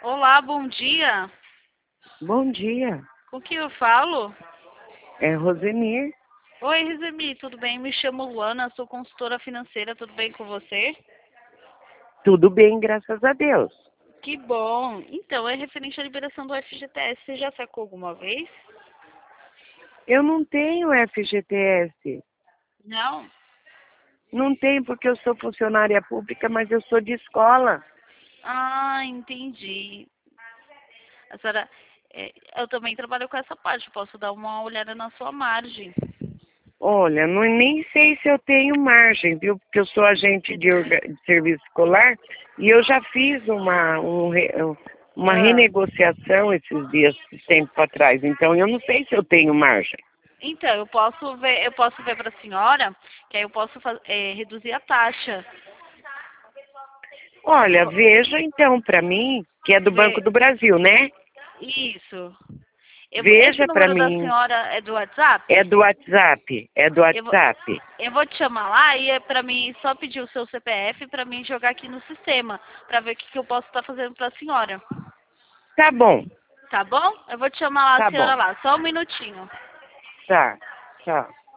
Olá, bom dia. Bom dia, Com quem eu falo? é Rosemir. Oi, Rezemi, tudo bem? Me chamo Luana, sou consultora financeira, tudo bem com você? Tudo bem, graças a Deus. Que bom. Então, é referente à liberação do FGTS. Você já sacou alguma vez? Eu não tenho FGTS. Não? Não tenho porque eu sou funcionária pública, mas eu sou de escola. Ah, entendi. A senhora, eu também trabalho com essa parte, posso dar uma olhada na sua margem. Olha, nem sei se eu tenho margem, viu? Porque eu sou agente de serviço escolar e eu já fiz uma Ah, renegociação esses dias, tempo atrás. Então, eu não sei se eu tenho margem. então, eu posso ver para a senhora, que aí eu posso reduzir a taxa. Olha, veja então para mim, que é do Banco Ver, do Brasil, né? isso. Esse Veja para número da mim. senhora é do É WhatsApp? do WhatsApp, é do Eu vou, WhatsApp. eu vou te chamar lá e é pra mim só pedir o seu CPF pra mim jogar aqui no sistema, pra ver o que eu posso estar fazendo pra senhora. Tá bom, Tá bom? Eu vou te chamar lá, a tá senhora bom. lá, só um minutinho. Tá, tchau.